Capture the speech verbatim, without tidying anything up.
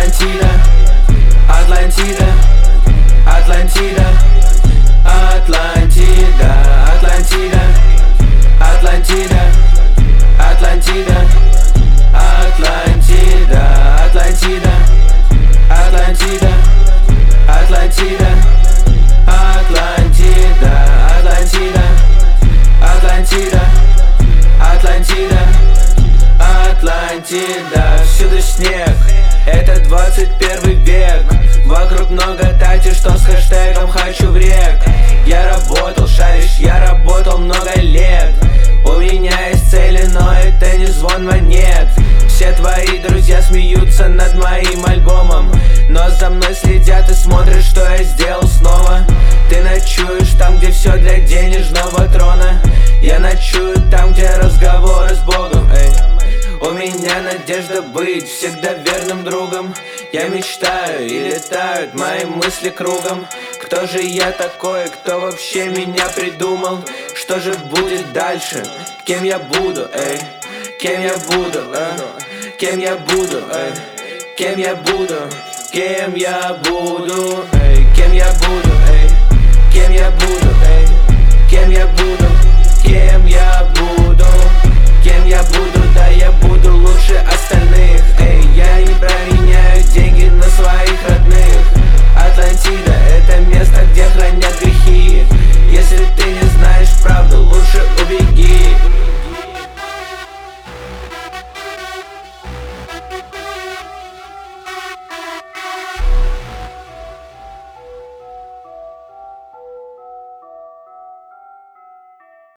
Атлантида, Атлантида, Атлантида, Атлантида, Атлантида, Атлантида, Атлантида, Атлантида, Атлантида, Атлантида, Атлантида, Атлантида, Атлантида, Атлантида, Атлантида, Атлантида. Всюду снег, это двадцать первый век. Вокруг много тати, что с хэштегом «хочу в рек». Я работал, шаришь, я работал много лет. У меня есть цели, но это не звон монет. Все твои друзья смеются над моим альбомом, но за мной следят и смотрят, что я сделал снова. Ты ночуешь там, где все для денежного трона. Я ночую там, где разговоры с Богом, эй. У меня надежда быть всегда верным другом. Я мечтаю и летают мои мысли кругом. Кто же я такой, кто вообще меня придумал? Что же будет дальше? Кем я буду, эй? Кем я буду, э? Кем я буду, эй? Кем я буду? Кем я буду, эй? Кем я буду, эй? Кем я буду, эй? Кем я буду? Кем я буду? Кем я буду? Да я буду лучше остальных, эй. Я не променяю